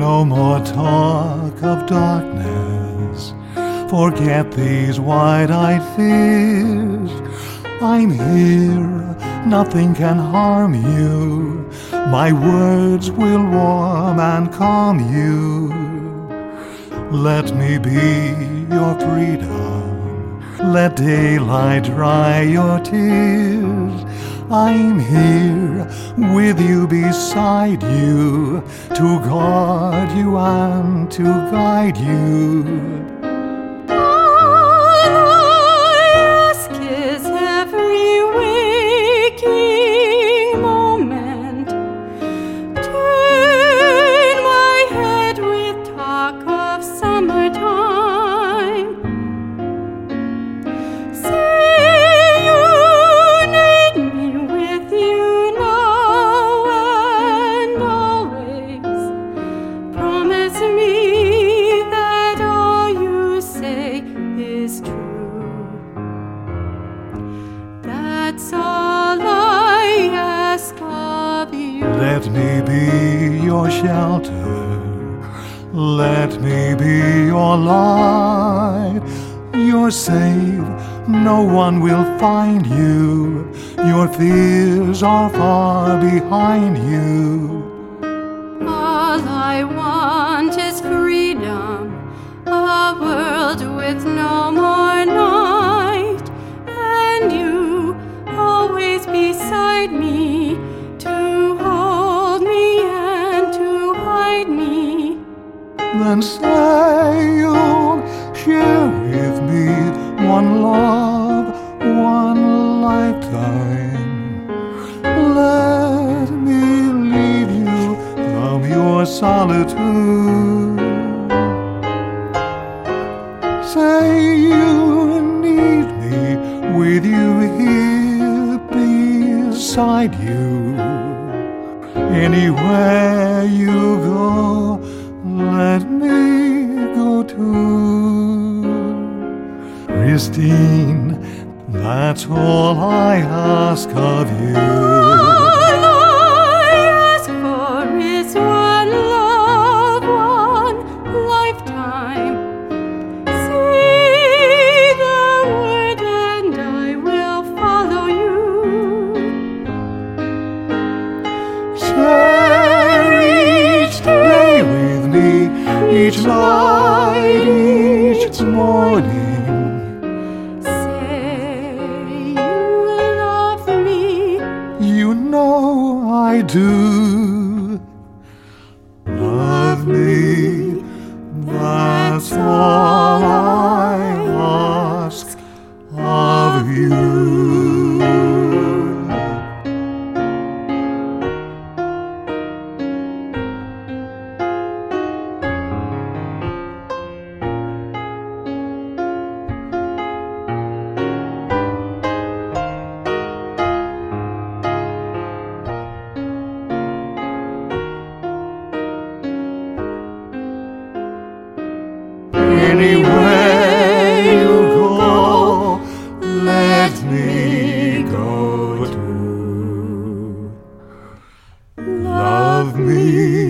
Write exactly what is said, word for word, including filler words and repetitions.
No more talk of darkness, forget these wide-eyed fears. I'm here, nothing can harm you. My words will warm and calm you. Let me be your freedom, let daylight dry your tears. I'm here with you, beside you, to guard you and to guide you. That's all I ask of you. Let me be your shelter, let me be your light. You're safe, no one will find you. Your fears are far behind you. All I want is freedom, a world with no more night, and you always beside me, to hold me and to hide me. Then say you'll share with me one love, one lifetime. Let me lead you from your solitude. Say you need me, with you here beside you. Anywhere you go, let me go too. Christine, that's all I ask of you. Each night, each morning, say you love me. You know I do. Love me, that's all I ask of you. Anywhere you go, let me go too. Love me.